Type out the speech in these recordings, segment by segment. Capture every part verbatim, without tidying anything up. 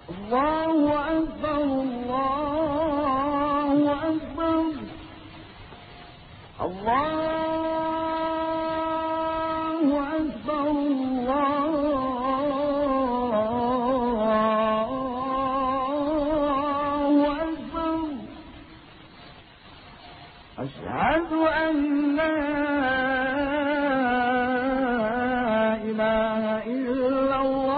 الله أكبر الله أكبر الله أكبر الله أكبر أشهد أن لا إله إلا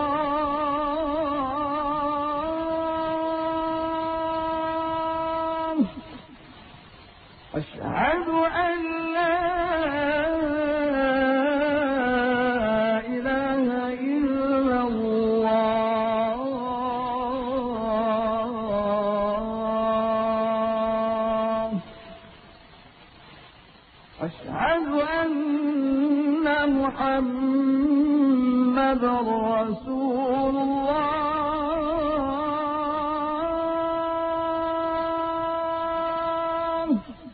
الله أشهد أن لا إله إلا الله أشهد أن محمدًا رسول الله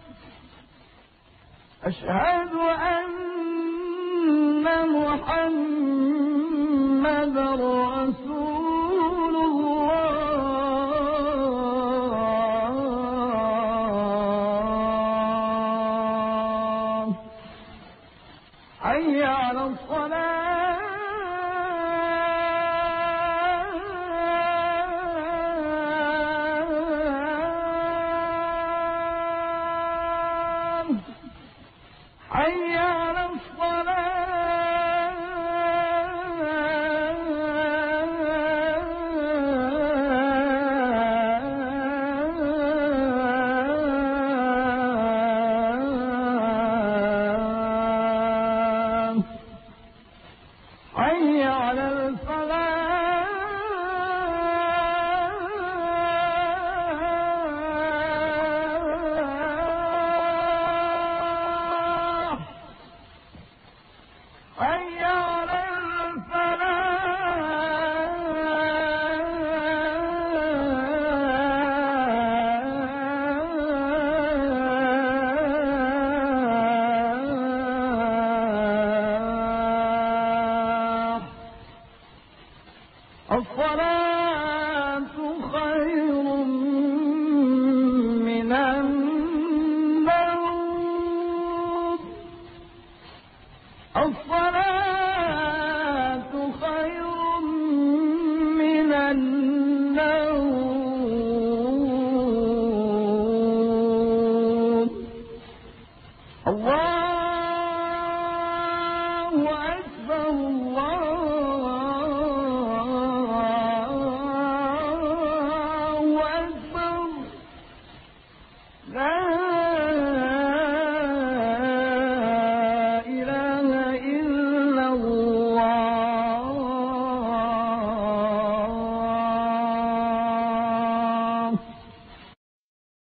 أشهد أن محمدًا رسول الله حي على الصلاة حي على الصلاة حي على الفلاح حي على الفلاح الصلاة خير من النوم الصلاة خير من النوم الله أكبر الله أكبر لا